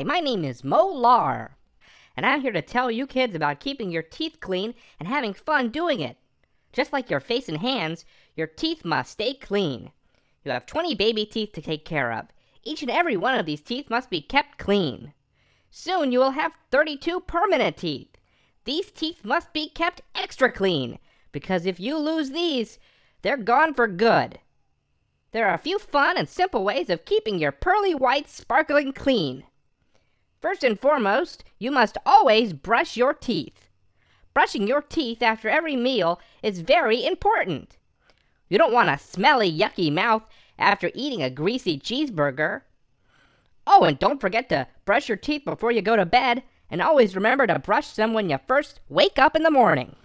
Hi, my name is Mo Lar, and I'm here to tell you kids about keeping your teeth clean and having fun doing it. Just like your face and hands, your teeth must stay clean. You have 20 baby teeth to take care of. Each and every one of these teeth must be kept clean. Soon you will have 32 permanent teeth. These teeth must be kept extra clean, because if you lose these, they're gone for good. There are a few fun and simple ways of keeping your pearly whites sparkling clean. First and foremost, you must always brush your teeth. Brushing your teeth after every meal is very important. You don't want a smelly, yucky mouth after eating a greasy cheeseburger. Oh, and don't forget to brush your teeth before you go to bed, and always remember to brush them when you first wake up in the morning.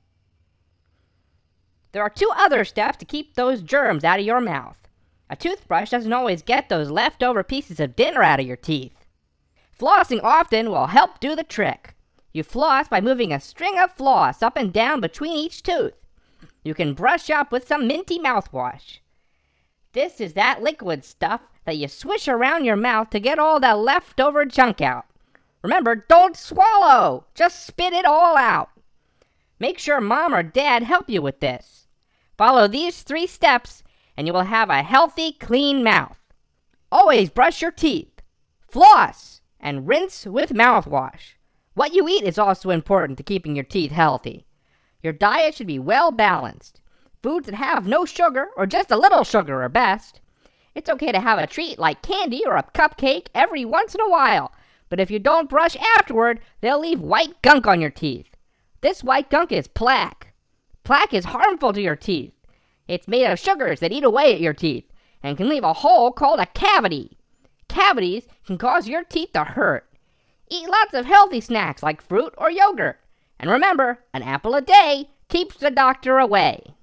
There are 2 other steps to keep those germs out of your mouth. A toothbrush doesn't always get those leftover pieces of dinner out of your teeth. Flossing often will help do the trick. You floss by moving a string of floss up and down between each tooth. You can brush up with some minty mouthwash. This is that liquid stuff that you swish around your mouth to get all that leftover junk out. Remember, don't swallow! Just spit it all out. Make sure Mom or Dad help you with this. Follow these 3 steps, and you will have a healthy, clean mouth. Always brush your teeth, floss, and rinse with mouthwash. What you eat is also important to keeping your teeth healthy. Your diet should be well balanced. Foods that have no sugar or just a little sugar are best. It's okay to have a treat like candy or a cupcake every once in a while, but if you don't brush afterward, they'll leave white gunk on your teeth. This white gunk is plaque. Plaque is harmful to your teeth. It's made of sugars that eat away at your teeth and can leave a hole called a cavity. Cavities can cause your teeth to hurt. Eat lots of healthy snacks like fruit or yogurt. And remember, an apple a day keeps the doctor away.